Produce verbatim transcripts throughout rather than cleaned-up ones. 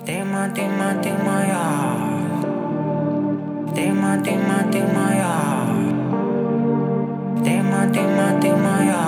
Тема, тема, ты моя. Тема, тема, ты моя. Тема, тема, ты моя.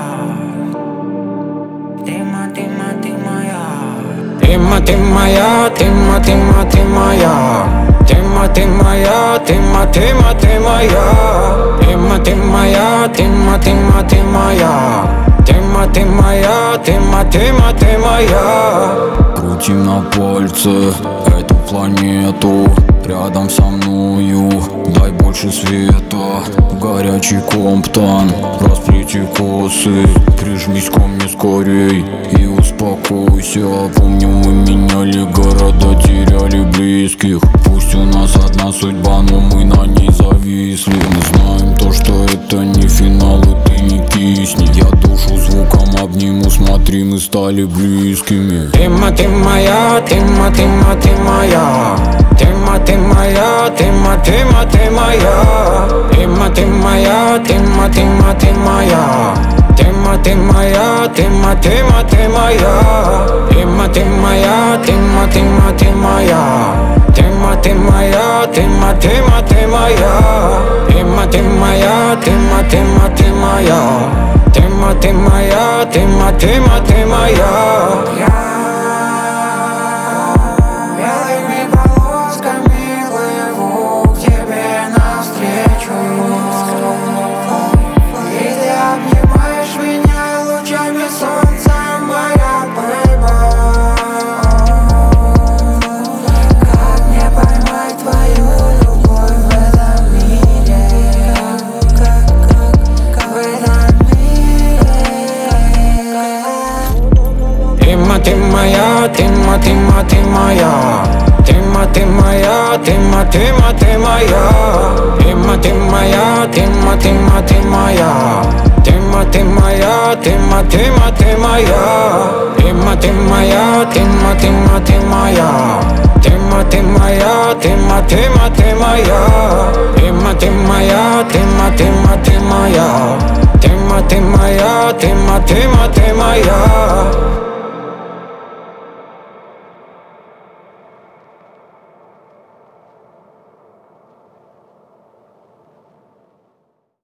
Тема, тема, ты моя. Тема, ты моя, тема, тема, ты моя. Тема, ты моя, тема, тема, ты моя. Тема, ты моя, тема, тема, ты моя. Тема, ты моя, тема, тема, ты моя. Крутим на пальце эту планету рядом со мною, дай больше света. Горячий Комптон, расплети косы, прижмись ко мне скорей и успокойся. Помню, мы меняли города, теряли близких. Пусть у нас одна судьба, но мы на ней зависли. Мы знаем то, что это не финал, и ты не кисни. Я душу звуком обниму, смотри, мы стали близкими. Тема, ты моя, тема, тема, ты моя. Тема, ты моя, тема, тема, ты моя. Тема, ты моя, тема, тема, ты моя. Тема, ты моя, тема, тема, ты моя. Тема, ты моя, тема, тема, ты моя. Тема, ты моя, тема, тема, ты моя. Тема, ты моя, тема, тема, ты моя. Тема, ты моя, тема, тема, ты моя. Тема, ты моя, тема, тема, ты моя. Тема, ты моя, тема, тема, ты моя. Тема, ты моя, тема, тема, ты моя. Тема, ты моя, тема, тема, ты моя. Тема, ты моя, тема, тема, ты моя. Тема, ты моя, тема, тема, ты моя. Тема, ты моя, тема, тема, ты моя. Тема, ты моя, тема, тема, ты моя.